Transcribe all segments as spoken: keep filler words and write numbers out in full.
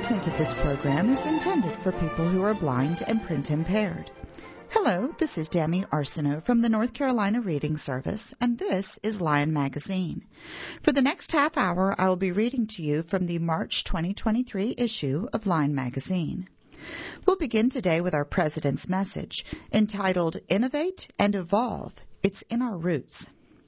content of this program is intended for people who are blind and print impaired. Hello, this is Demi Arsenault from the North Carolina Reading Service, and this is Lion Magazine. For the next half hour, I will be reading to you from the March twenty twenty-three issue of Lion Magazine. We'll begin today with our President's message, entitled Innovate and Evolve. It's in our roots.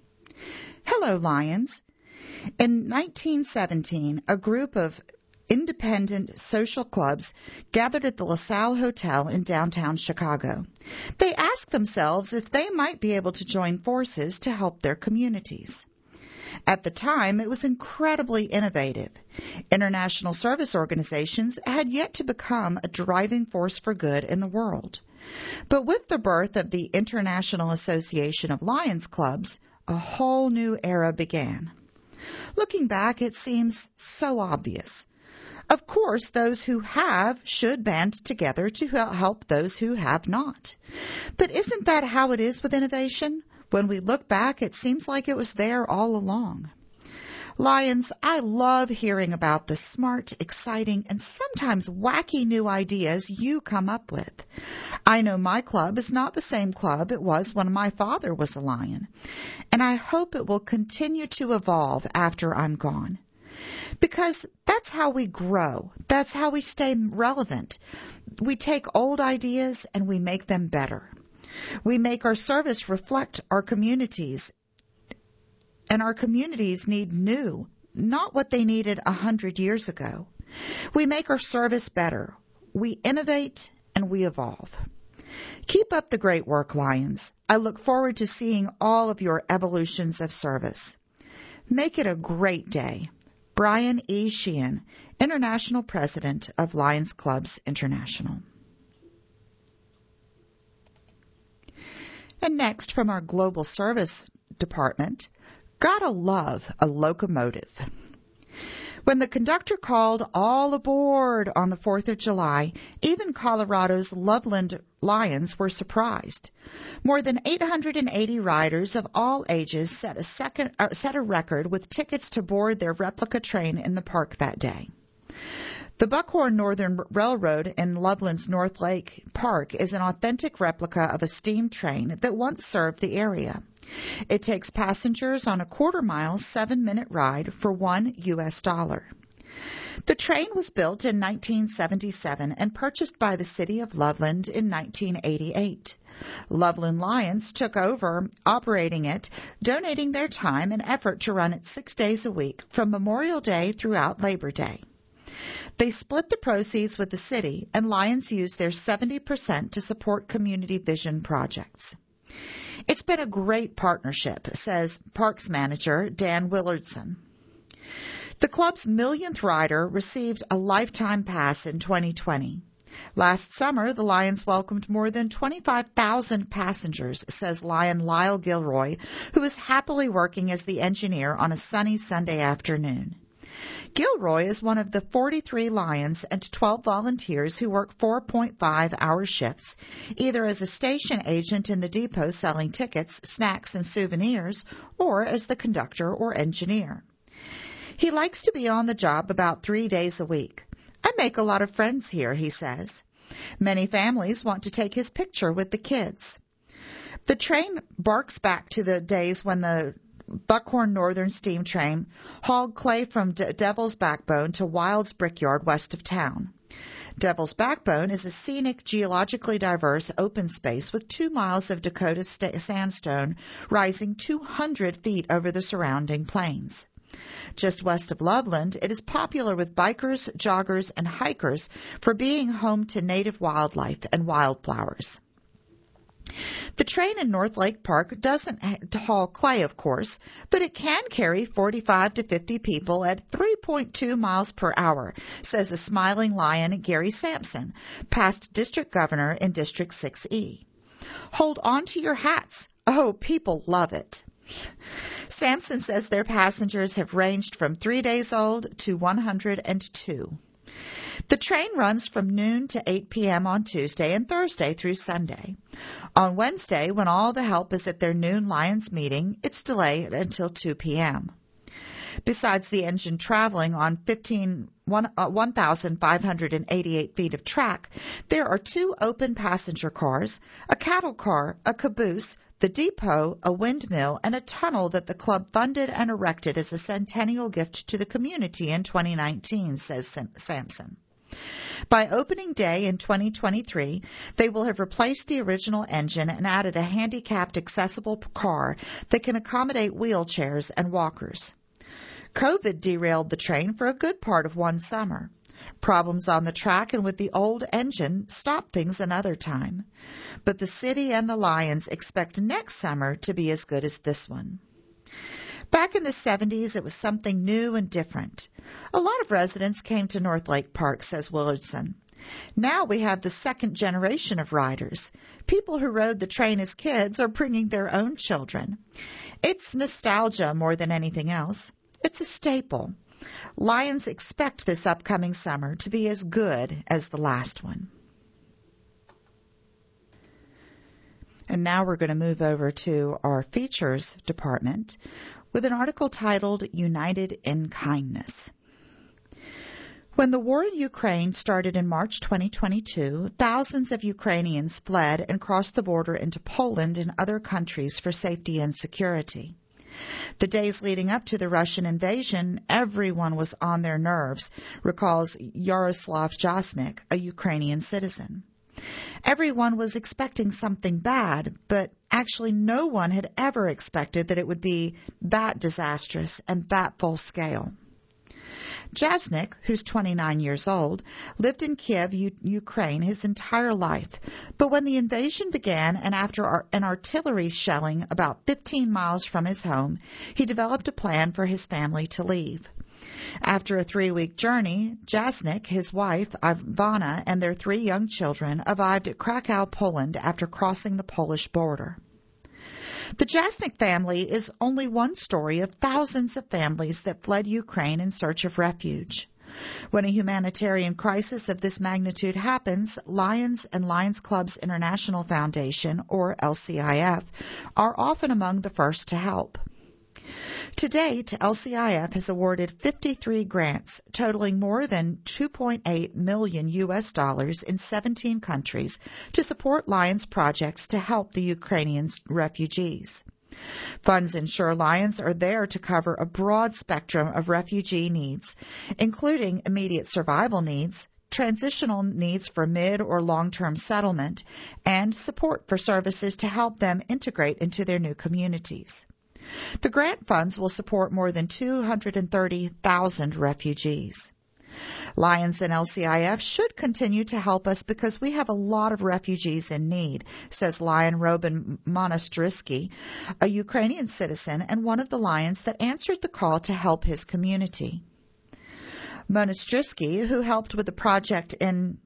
Hello, Lions. In nineteen seventeen, a group of independent social clubs gathered at the LaSalle Hotel in downtown Chicago. They asked themselves if they might be able to join forces to help their communities. At the time, it was incredibly innovative. International service organizations had yet to become a driving force for good in the world. But with the birth of the International Association of Lions Clubs, a whole new era began. Looking back, it seems so obvious. Of course, those who have should band together to help those who have not. But isn't that how it is with innovation? When we look back, it seems like it was there all along. Lions, I love hearing about the smart, exciting, and sometimes wacky new ideas you come up with. I know my club is not the same club it was when my father was a lion, and I hope it will continue to evolve after I'm gone. Because that's how we grow. That's how we stay relevant. We take old ideas and we make them better. We make our service reflect our communities. And our communities need new, not what they needed a hundred years ago. We make our service better. We innovate and we evolve. Keep up the great work, Lions. I look forward to seeing all of your evolutions of service. Make it a great day. Brian E. Sheehan, International President of Lions Clubs International. And next, from our Global Service Department, gotta love a locomotive. When the conductor called all aboard on the fourth of July, even Colorado's Loveland Lions were surprised. More than eight hundred eighty riders of all ages set a, second, uh, set a record with tickets to board their replica train in the park that day. The Buckhorn Northern Railroad in Loveland's North Lake Park is an authentic replica of a steam train that once served the area. It takes passengers on a quarter-mile, seven-minute ride for one U S dollar. The train was built in nineteen seventy-seven and purchased by the city of Loveland in nineteen eighty-eight. Loveland Lions took over operating it, donating their time and effort to run it six days a week from Memorial Day throughout Labor Day. They split the proceeds with the city, and Lions used their seventy percent to support community vision projects. It's been a great partnership, says Parks Manager Dan Willardson. The club's millionth rider received a lifetime pass in twenty twenty. Last summer, the Lions welcomed more than twenty-five thousand passengers, says Lion Lyle Gilroy, who is happily working as the engineer on a sunny Sunday afternoon. Gilroy is one of the forty-three Lions and twelve volunteers who work four point five hour shifts, either as a station agent in the depot selling tickets, snacks, and souvenirs, or as the conductor or engineer. He likes to be on the job about three days a week. I make a lot of friends here, he says. Many families want to take his picture with the kids. The train barks back to the days when the Buckhorn Northern Steam Train hauled clay from De- Devil's Backbone to Wild's Brickyard west of town. Devil's Backbone is a scenic, geologically diverse open space with two miles of Dakota st- sandstone rising two hundred feet over the surrounding plains. Just west of Loveland, it is popular with bikers, joggers, and hikers for being home to native wildlife and wildflowers. The train in North Lake Park doesn't haul clay, of course, but it can carry forty-five to fifty people at three point two miles per hour, says a smiling lion Gary Sampson, past district governor in District six E. Hold on to your hats. Oh, people love it. Sampson says their passengers have ranged from three days old to one hundred two. The train runs from noon to eight p.m. on Tuesday and Thursday through Sunday. On Wednesday, when all the help is at their noon Lions meeting, it's delayed until two p.m. Besides the engine traveling on fifteen, one, uh, one thousand five hundred eighty-eight feet of track, there are two open passenger cars, a cattle car, a caboose, the depot, a windmill, and a tunnel that the club funded and erected as a centennial gift to the community in twenty nineteen, says Sampson. By opening day in twenty twenty-three, they will have replaced the original engine and added a handicapped accessible car that can accommodate wheelchairs and walkers. COVID derailed the train for a good part of one summer. Problems on the track and with the old engine stopped things another time. But the city and the Lions expect next summer to be as good as this one. Back in the seventies, it was something new and different. A lot of residents came to North Lake Park, says Willardson. Now we have the second generation of riders. People who rode the train as kids are bringing their own children. It's nostalgia more than anything else. It's a staple. Lions expect this upcoming summer to be as good as the last one. And now we're going to move over to our features department with an article titled United in Kindness. When the war in Ukraine started in March twenty twenty-two, thousands of Ukrainians fled and crossed the border into Poland and other countries for safety and security. The days leading up to the Russian invasion, everyone was on their nerves, recalls Yaroslav Jasnik, a Ukrainian citizen. Everyone was expecting something bad, but actually no one had ever expected that it would be that disastrous and that full scale. Jasnik, who's twenty-nine years old, lived in Kiev, U- Ukraine his entire life. But when the invasion began and after our, an artillery shelling about fifteen miles from his home, he developed a plan for his family to leave. After a three-week journey, Jasnik, his wife, Ivana, and their three young children arrived at Krakow, Poland after crossing the Polish border. The Jasnik family is only one story of thousands of families that fled Ukraine in search of refuge. When a humanitarian crisis of this magnitude happens, Lions and Lions Clubs International Foundation, or L C I F, are often among the first to help. To date, L C I F has awarded fifty-three grants totaling more than two point eight million U S dollars in seventeen countries to support Lions projects to help the Ukrainian refugees. Funds ensure Lions are there to cover a broad spectrum of refugee needs, including immediate survival needs, transitional needs for mid- or long-term settlement, and support for services to help them integrate into their new communities. The grant funds will support more than two hundred thirty thousand refugees. Lions and L C I F should continue to help us because we have a lot of refugees in need, says Lion Robin Monastrisky, a Ukrainian citizen and one of the Lions that answered the call to help his community. Monastrisky, who helped with the project in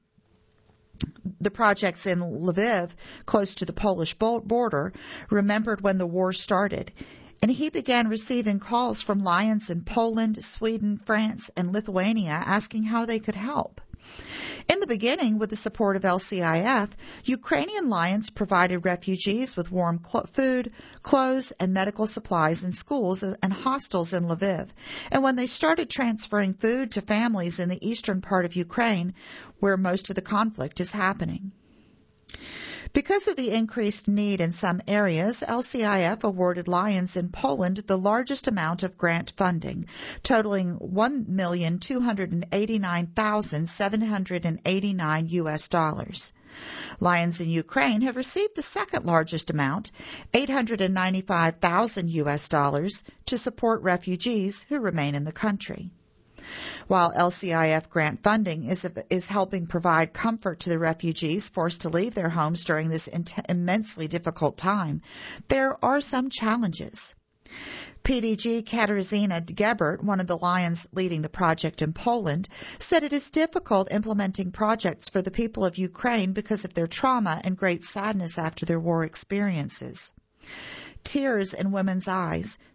the projects in Lviv, close to the Polish border, remembered when the war started. And he began receiving calls from Lions in Poland, Sweden, France, and Lithuania asking how they could help. In the beginning, with the support of L C I F, Ukrainian Lions provided refugees with warm cl- food, clothes, and medical supplies in schools and hostels in Lviv. And when they started transferring food to families in the eastern part of Ukraine, where most of the conflict is happening. Because of the increased need in some areas, L C I F awarded Lions in Poland the largest amount of grant funding, totaling one million two hundred eighty-nine thousand seven hundred eighty-nine U S dollars. Lions in Ukraine have received the second largest amount, eight hundred ninety-five thousand U S dollars, to support refugees who remain in the country. While L C I F grant funding is, is helping provide comfort to the refugees forced to leave their homes during this in- immensely difficult time, there are some challenges. P D G Katarzyna Gebert, one of the Lions leading the project in Poland, said it is difficult implementing projects for the people of Ukraine because of their trauma and great sadness after their war experiences. Tears in women's eyes,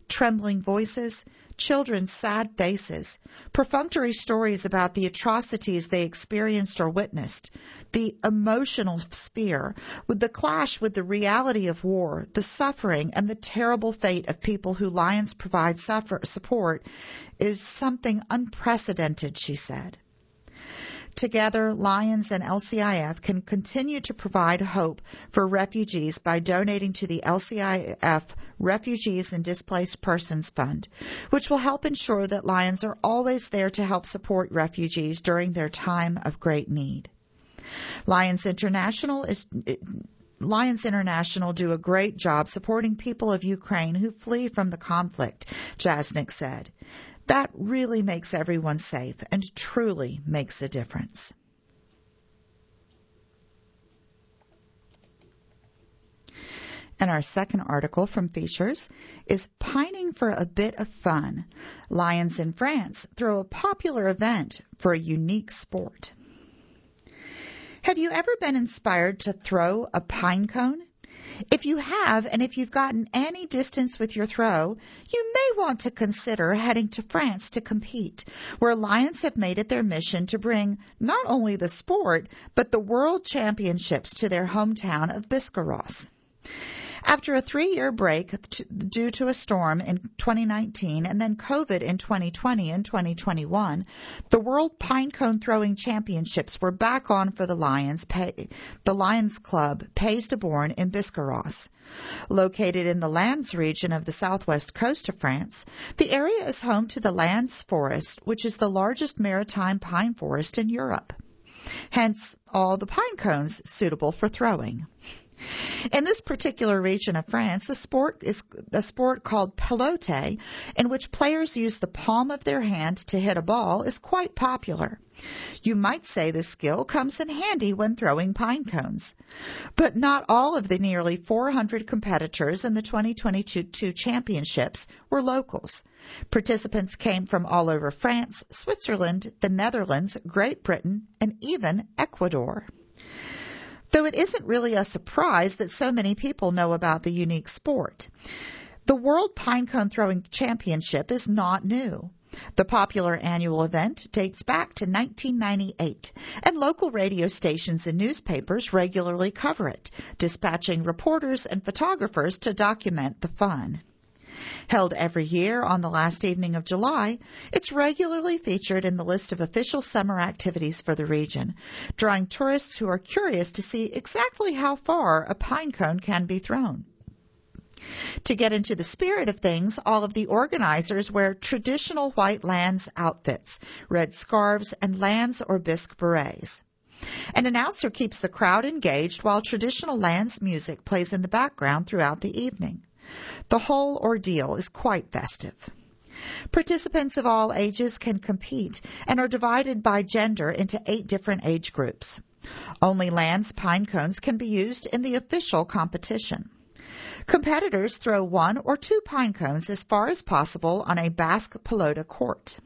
trembling voices, children's sad faces, perfunctory stories about the atrocities they experienced or witnessed, the emotional sphere, with the clash with the reality of war, the suffering, and the terrible fate of people who Lions provide suffer- support is something unprecedented, she said. Together, Lions and L C I F can continue to provide hope for refugees by donating to the L C I F Refugees and Displaced Persons Fund, which will help ensure that Lions are always there to help support refugees during their time of great need. Lions International is Lions International do a great job supporting people of Ukraine who flee from the conflict, Jasnik said. That really makes everyone safe and truly makes a difference. And our second article from Features is Pining for a Bit of Fun. Lions in France throw a popular event for a unique sport. Have you ever been inspired to throw a pine cone? If you have, and if you've gotten any distance with your throw, you may want to consider heading to France to compete, where Lions have made it their mission to bring not only the sport, but the World Championships to their hometown of Biscarrosse. After a three-year break t- due to a storm in twenty nineteen and then COVID in twenty twenty and twenty twenty-one, the World Pine Cone Throwing Championships were back on for the Lions, pay, the Lions Club Pays de Born in Biscarrosse. Located in the Landes region of the southwest coast of France, the area is home to the Landes Forest, which is the largest maritime pine forest in Europe. Hence, all the pine cones suitable for throwing. In this particular region of France, a sport is a sport called pelote, in which players use the palm of their hand to hit a ball, is quite popular. You might say this skill comes in handy when throwing pine cones. But not all of the nearly four hundred competitors in the twenty twenty-two championships were locals. Participants came from all over France, Switzerland, the Netherlands, Great Britain, and even Ecuador. Though it isn't really a surprise that so many people know about the unique sport. The World Pine Cone Throwing Championship is not new. The popular annual event dates back to nineteen ninety-eight, and local radio stations and newspapers regularly cover it, dispatching reporters and photographers to document the fun. Held every year on the last evening of July, it's regularly featured in the list of official summer activities for the region, drawing tourists who are curious to see exactly how far a pine cone can be thrown. To get into the spirit of things, all of the organizers wear traditional white Landes outfits, red scarves, and Landes or bisque berets. An announcer keeps the crowd engaged while traditional Landes music plays in the background throughout the evening. The whole ordeal is quite festive. Participants of all ages can compete and are divided by gender into eight different age groups. Only Landes pine cones can be used in the official competition. Competitors throw one or two pine cones as far as possible on a Basque pelota court.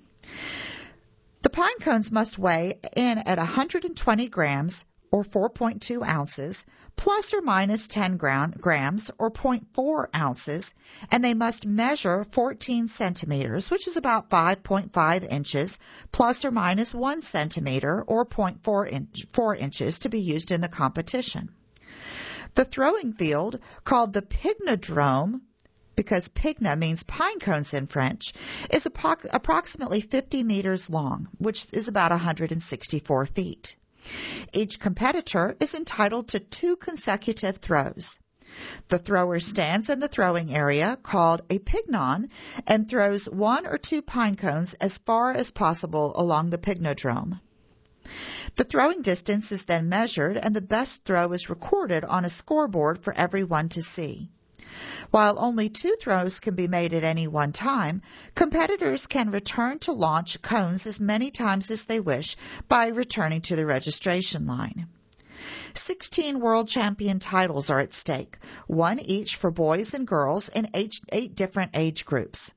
The pine cones must weigh in at one hundred twenty grams or four point two ounces, plus or minus ten grams or zero point four ounces, and they must measure fourteen centimeters, which is about five point five inches, plus or minus one centimeter or zero point four inches to be used in the competition. The throwing field, called the Pignodrome, because Pigna means pine cones in French, is appro- approximately fifty meters long, which is about one hundred sixty-four feet. Each competitor is entitled to two consecutive throws. The thrower stands in the throwing area, called a pignon, and throws one or two pine cones as far as possible along the Pignodrome. The throwing distance is then measured, and the best throw is recorded on a scoreboard for everyone to see. While only two throws can be made at any one time, competitors can return to launch cones as many times as they wish by returning to the registration line. Sixteen world champion titles are at stake, one each for boys and girls in eight, eight different age groups.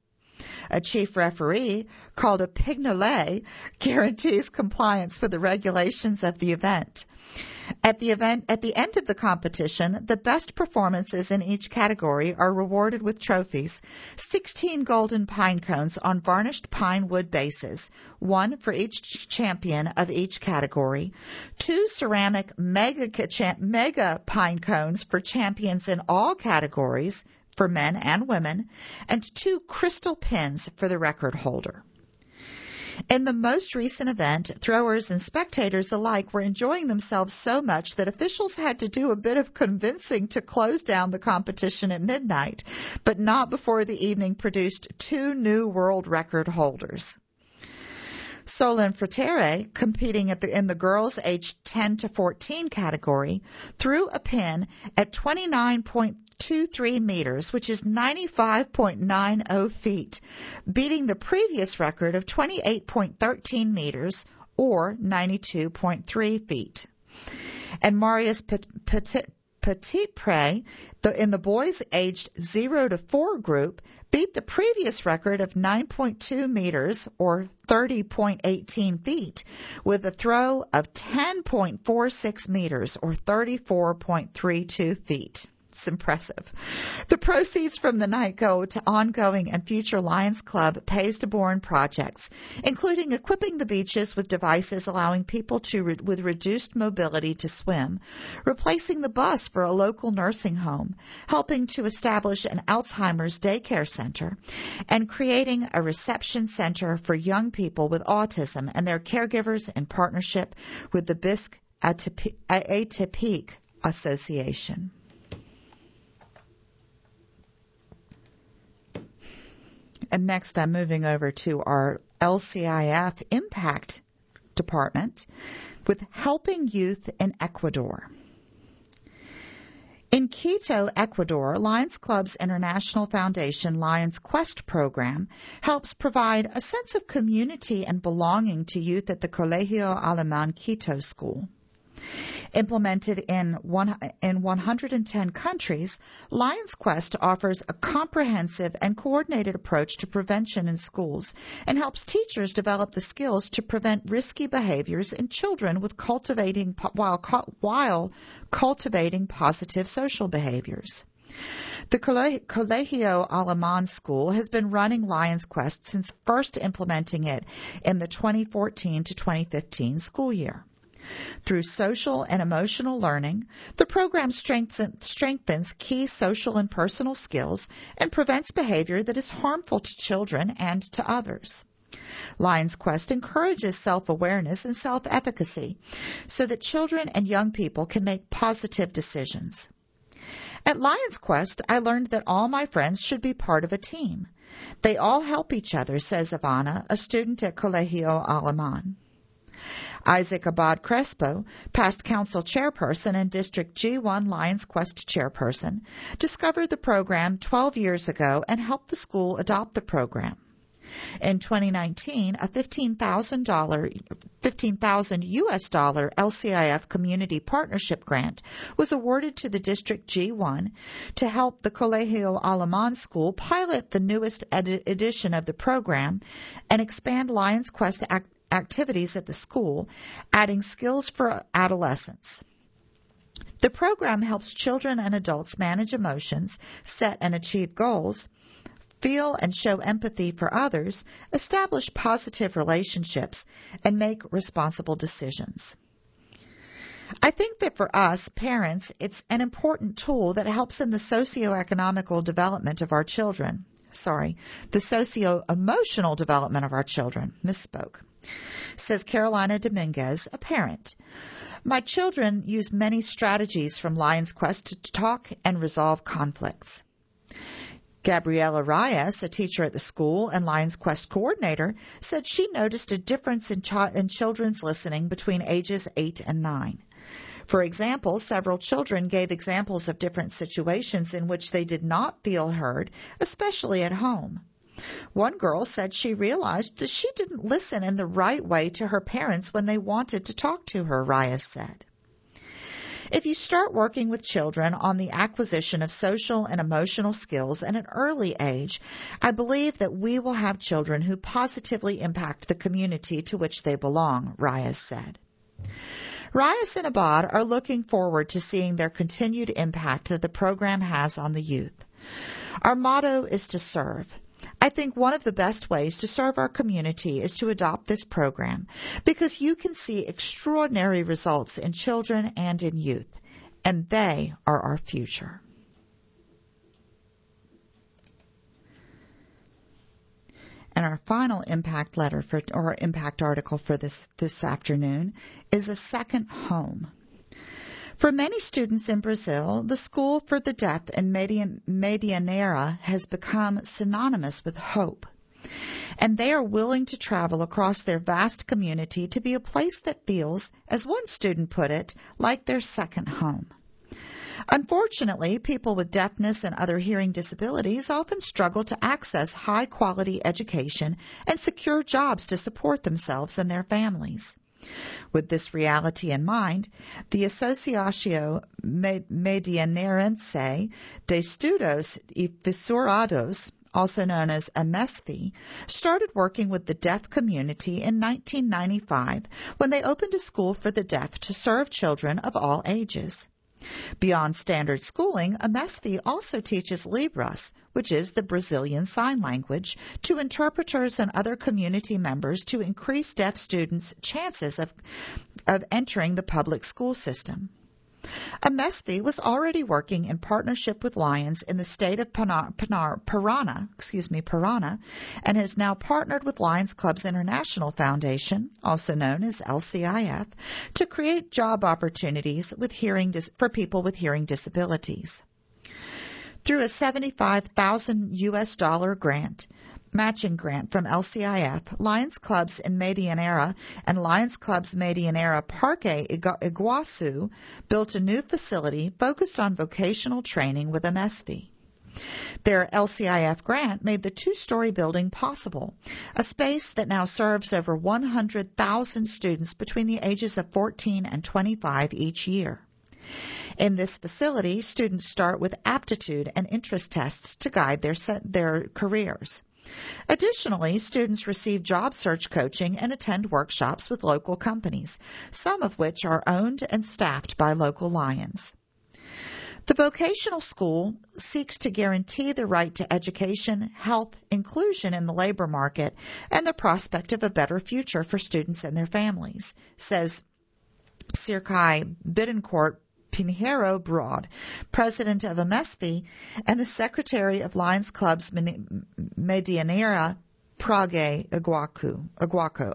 A chief referee, called a pignolet, guarantees compliance with the regulations of the event. At the event, at the end of the competition, the best performances in each category are rewarded with trophies: sixteen golden pine cones on varnished pine wood bases, one for each champion of each category, two ceramic mega, mega pine cones for champions in all categories, for men and women, and two crystal pins for the record holder. In the most recent event, throwers and spectators alike were enjoying themselves so much that officials had to do a bit of convincing to close down the competition at midnight, but not before the evening produced two new world record holders. Solon Fratere, competing at the, in the girls aged ten to fourteen category, threw a pin at twenty-nine point two three meters, which is ninety-five point nine zero feet, beating the previous record of twenty-eight point one three meters, or ninety-two point three feet. And Marius Petit, Petit Pré, the, in the boys aged zero to four group, beat the previous record of nine point two meters, or thirty point one eight feet, with a throw of ten point four six meters, or thirty-four point three two feet. It's impressive. The proceeds from the night go to ongoing and future Lions Club Pays de Born projects, including equipping the beaches with devices allowing people to re- with reduced mobility to swim, replacing the bus for a local nursing home, helping to establish an Alzheimer's daycare center, and creating a reception center for young people with autism and their caregivers in partnership with the Bisque Atypique Association. And next, I'm moving over to our L C I F Impact Department with Helping Youth in Ecuador. In Quito, Ecuador, Lions Club's International Foundation Lions Quest program helps provide a sense of community and belonging to youth at the Colegio Alemán Quito school. Implemented in one, in one hundred ten countries, Lions Quest offers a comprehensive and coordinated approach to prevention in schools and helps teachers develop the skills to prevent risky behaviors in children with cultivating while, while cultivating positive social behaviors. The Colegio Alemán School has been running Lions Quest since first implementing it in the twenty fourteen to twenty fifteen school year. Through social and emotional learning, the program strengthens key social and personal skills and prevents behavior that is harmful to children and to others. Lions Quest encourages self-awareness and self-efficacy so that children and young people can make positive decisions. At Lions Quest, I learned that all my friends should be part of a team. They all help each other, says Ivana, a student at Colegio Alemán. Isaac Abad Crespo, past council chairperson and District G one Lions Quest chairperson, discovered the program twelve years ago and helped the school adopt the program. In twenty nineteen, a fifteen thousand U S dollar L C I F Community Partnership Grant was awarded to the District G one to help the Colegio Alemán School pilot the newest ed- edition of the program and expand Lions Quest act- activities at the school, adding skills for adolescents. The program helps children and adults manage emotions, set and achieve goals, feel and show empathy for others, establish positive relationships, and make responsible decisions. I think that for us, parents, it's an important tool that helps in the socio-economical development of our children. Sorry, the socio-emotional development of our children. Misspoke. Says Carolina Dominguez, a parent. My children use many strategies from Lions Quest to talk and resolve conflicts. Gabriela Reyes, a teacher at the school and Lions Quest coordinator, said she noticed a difference in, ch- in children's listening between ages eight and nine. For example, several children gave examples of different situations in which they did not feel heard, especially at home. One girl said she realized that she didn't listen in the right way to her parents when they wanted to talk to her, Reyes said. If you start working with children on the acquisition of social and emotional skills at an early age, I believe that we will have children who positively impact the community to which they belong, Reyes said. Reyes and Abad are looking forward to seeing their continued impact that the program has on the youth. Our motto is to serve. I think one of the best ways to serve our community is to adopt this program because you can see extraordinary results in children and in youth, and they are our future. And our final impact letter for, or impact article for this, this afternoon is a second home. For many students in Brazil, the School for the Deaf in Medianeira has become synonymous with hope, and they are willing to travel across their vast community to be a place that feels, as one student put it, like their second home. Unfortunately, people with deafness and other hearing disabilities often struggle to access high-quality education and secure jobs to support themselves and their families. With this reality in mind, the Associação Medianeirense de Estudos e Fissurados, also known as AMESFI, started working with the deaf community in nineteen ninety-five when they opened a school for the deaf to serve children of all ages. Beyond standard schooling, AMESFI also teaches Libras, which is the Brazilian Sign Language, to interpreters and other community members to increase deaf students' chances of, of entering the public school system. AMESFI was already working in partnership with Lions in the state of Panar, Panar, Parana, excuse me, Parana, and has now partnered with Lions Clubs International Foundation, also known as L C I F, to create job opportunities with hearing dis- for people with hearing disabilities. Through a seventy-five thousand U S dollar grant, matching grant from L C I F, Lions Clubs in Medianeira and Lions Clubs Medianeira Parque Iguaçu built a new facility focused on vocational training with AMESFI. Their L C I F grant made the two-story building possible, a space that now serves over one hundred thousand students between the ages of fourteen and twenty-five each year. In this facility, students start with aptitude and interest tests to guide their, their careers. Additionally, students receive job search coaching and attend workshops with local companies, some of which are owned and staffed by local Lions. The vocational school seeks to guarantee the right to education, health, inclusion in the labor market, and the prospect of a better future for students and their families, says Sirkai Bittencourt Pinheiro Broad, president of AMESFI and the secretary of Lions Clubs Medianeira Prague Iguacu. Iguacu.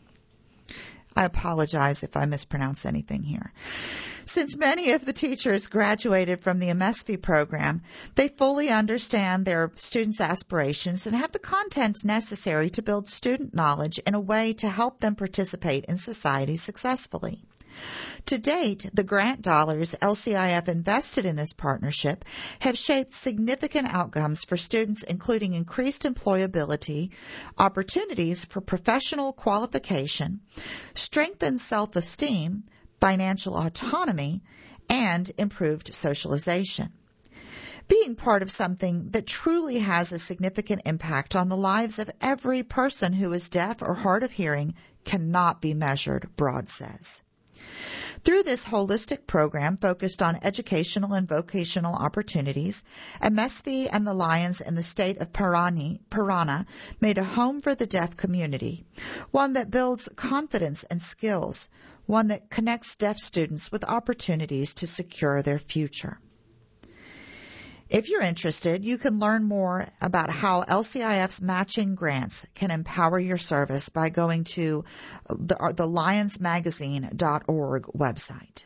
I apologize if I mispronounce anything here. Since many of the teachers graduated from the AMESFI program, they fully understand their students' aspirations and have the content necessary to build student knowledge in a way to help them participate in society successfully. To date, the grant dollars L C I F invested in this partnership have shaped significant outcomes for students, including increased employability, opportunities for professional qualification, strengthened self-esteem, financial autonomy, and improved socialization. Being part of something that truly has a significant impact on the lives of every person who is deaf or hard of hearing cannot be measured, Broad says. Through this holistic program focused on educational and vocational opportunities, AMESFI and the Lions in the state of Parani, Parana made a home for the deaf community, one that builds confidence and skills, one that connects deaf students with opportunities to secure their future. If you're interested, you can learn more about how L C I F's matching grants can empower your service by going to the, the lions magazine dot org website.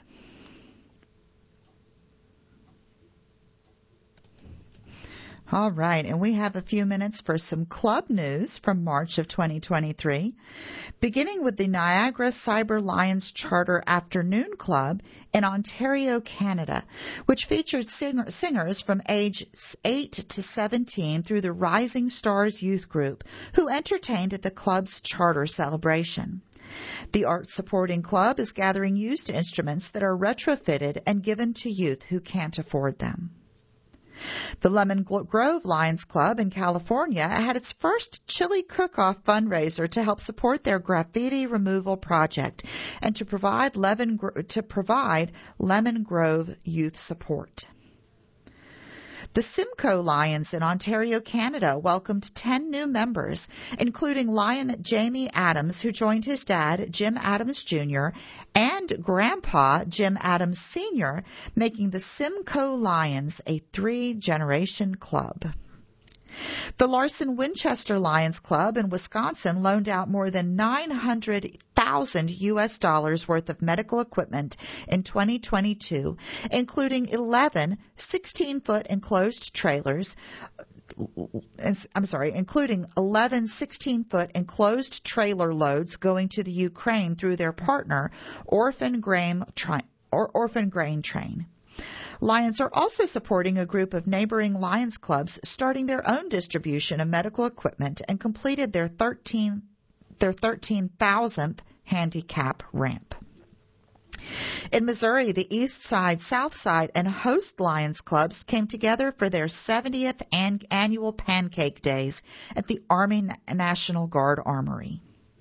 All right, and we have a few minutes for some club news from March of twenty twenty-three, beginning with the Niagara Cyber Lions Charter Afternoon Club in Ontario, Canada, which featured singer- singers from age eight to seventeen through the Rising Stars Youth Group, who entertained at the club's charter celebration. The Art Supporting Club is gathering used instruments that are retrofitted and given to youth who can't afford them. The Lemon Grove Lions Club in California had its first chili cook-off fundraiser to help support their graffiti removal project and to provide Lemon, to provide Lemon Grove youth support. The Simcoe Lions in Ontario, Canada welcomed ten new members, including Lion Jamie Adams, who joined his dad, Jim Adams Junior, and Grandpa, Jim Adams Senior, making the Simcoe Lions a three-generation club. The Larson Winchester Lions Club in Wisconsin loaned out more than nine hundred thousand U S dollars worth of medical equipment in twenty twenty-two, including eleven sixteen-foot enclosed trailers. I'm sorry, including eleven sixteen-foot enclosed trailer loads going to the Ukraine through their partner, Orphan Grain, or Orphan Grain Train. Lions are also supporting a group of neighboring Lions clubs starting their own distribution of medical equipment and completed their thirteen their thirteen thousandth handicap ramp. In Missouri, the East Side, South Side, and Host Lions clubs came together for their seventieth an- annual Pancake Days at the Army National Guard Armory.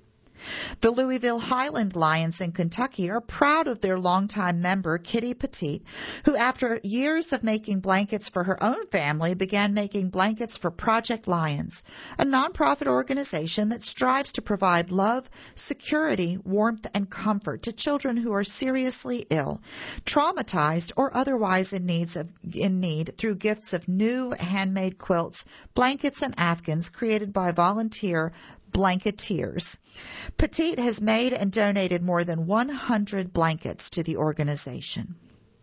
The Louisville Highland Lions in Kentucky are proud of their longtime member, Kitty Petit, who after years of making blankets for her own family began making blankets for Project Lions, a nonprofit organization that strives to provide love, security, warmth, and comfort to children who are seriously ill, traumatized, or otherwise in, needs of, in need through gifts of new handmade quilts, blankets, and afghans created by volunteer Blanketeers. Petite has made and donated more than one hundred blankets to the organization.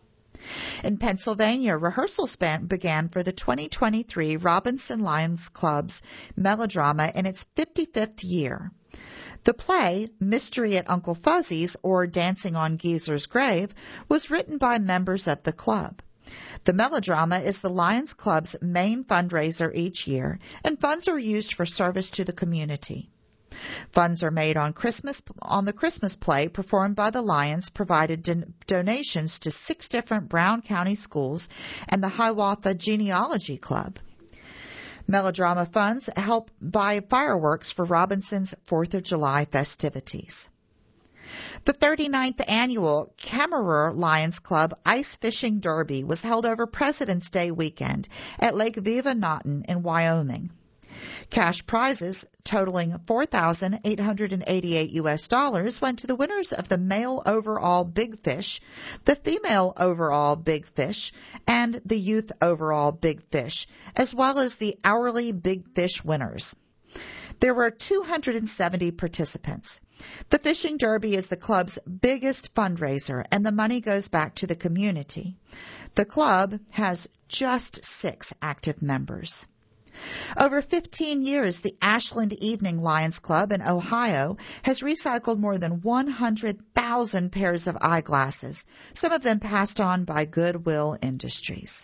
In Pennsylvania, rehearsals began for the twenty twenty-three Robinson Lions Club's melodrama in its fifty-fifth year. The play, Mystery at Uncle Fuzzy's, or Dancing on Geezer's Grave, was written by members of the club. The melodrama is the Lions Club's main fundraiser each year, and funds are used for service to the community. Funds are made on Christmas on the Christmas play performed by the Lions, provided don- donations to six different Brown County schools and the Hiawatha Genealogy Club. Melodrama funds help buy fireworks for Robinson's fourth of July festivities. The thirty-ninth annual Kammerer Lions Club Ice Fishing Derby was held over President's Day weekend at Lake Viva Naughton in Wyoming. Cash prizes totaling four thousand eight hundred eighty-eight U S dollars went to the winners of the male overall big fish, the female overall big fish, and the youth overall big fish, as well as the hourly big fish winners. There were two hundred seventy participants. The Fishing Derby is the club's biggest fundraiser, and the money goes back to the community. The club has just six active members. Over fifteen years, the Ashland Evening Lions Club in Ohio has recycled more than one hundred thousand pairs of eyeglasses, some of them passed on by Goodwill Industries.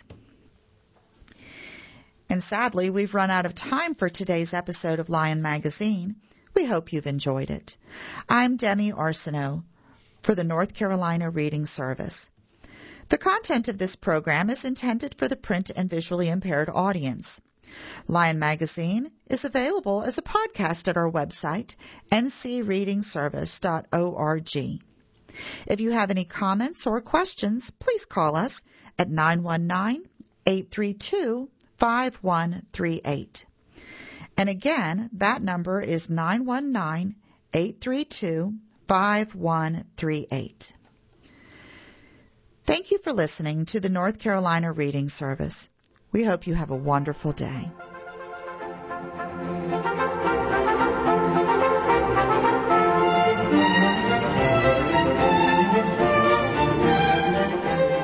And sadly, we've run out of time for today's episode of Lion Magazine. We hope you've enjoyed it. I'm Demi Arsenault for the North Carolina Reading Service. The content of this program is intended for the print and visually impaired audience. Lion Magazine is available as a podcast at our website, n c reading service dot org. If you have any comments or questions, please call us at nine one nine, eight three two, five one three eight. And again, that number is nine one nine, eight three two, five one three eight. Thank you for listening to the North Carolina Reading Service. We hope you have a wonderful day.